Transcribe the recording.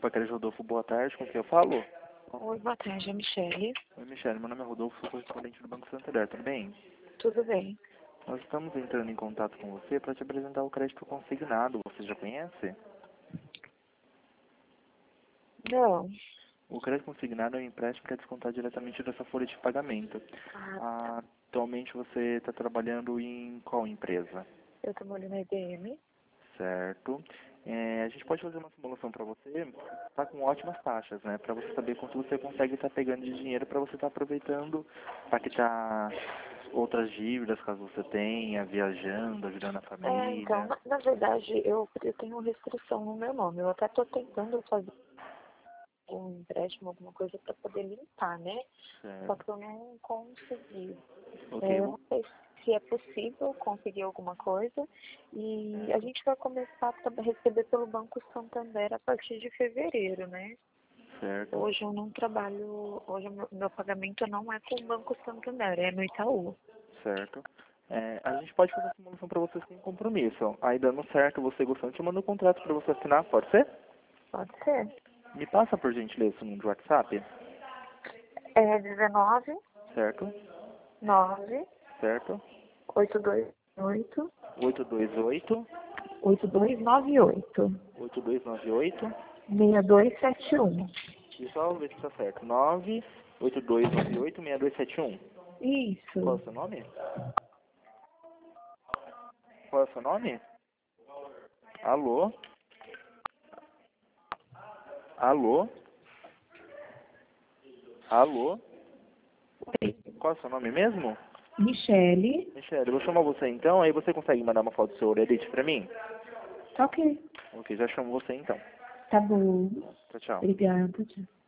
Pacres Rodolfo, boa tarde, com quem eu falo? Oi, boa tarde, é a Michele. Oi, Michele, meu nome é Rodolfo, sou correspondente do Banco Santander, tudo bem? Tudo bem? Nós estamos entrando em contato com você para te apresentar o crédito consignado, você já conhece? Não. O crédito consignado é um empréstimo que é descontado diretamente da sua folha de pagamento. Tá. Atualmente você está trabalhando em qual empresa? Eu trabalho na IBM. Certo. A gente pode fazer uma simulação para você, tá com ótimas taxas, né? Para você saber quanto você consegue estar pegando de dinheiro para você estar aproveitando para quitar outras dívidas, caso você tenha, viajando, ajudando a Então, família. na verdade, eu tenho restrição no meu nome. Eu até estou tentando fazer um empréstimo, alguma coisa para poder limpar, né? Só Certo. que eu não consegui. Ok, Eu não sei se é possível conseguir alguma coisa. E a gente vai começar a receber pelo Banco Santander a partir de fevereiro, né? certo, Hoje eu não trabalho, hoje o meu pagamento não é com o Banco Santander, é no Itaú. certo. A gente pode fazer a simulação para você sem compromisso. Aí dando certo, você gostando, te manda um contrato para você assinar, pode ser? Pode ser. Me passa por gentileza o número de WhatsApp, É 19 certo? 9 Certo? 828 828 8298 8298 6271. E só ver se tá certo. 982986271. Qual é Isso. o seu nome? Qual é o seu nome? Alô? Alô? Alô? Qual é o seu nome mesmo? Michele. Michele, eu vou chamar você então, aí você consegue mandar uma foto do seu orelhete pra mim? Tá ok. Ok, já chamo você então. Tá bom. Tchau, tchau. Obrigada. Tchau.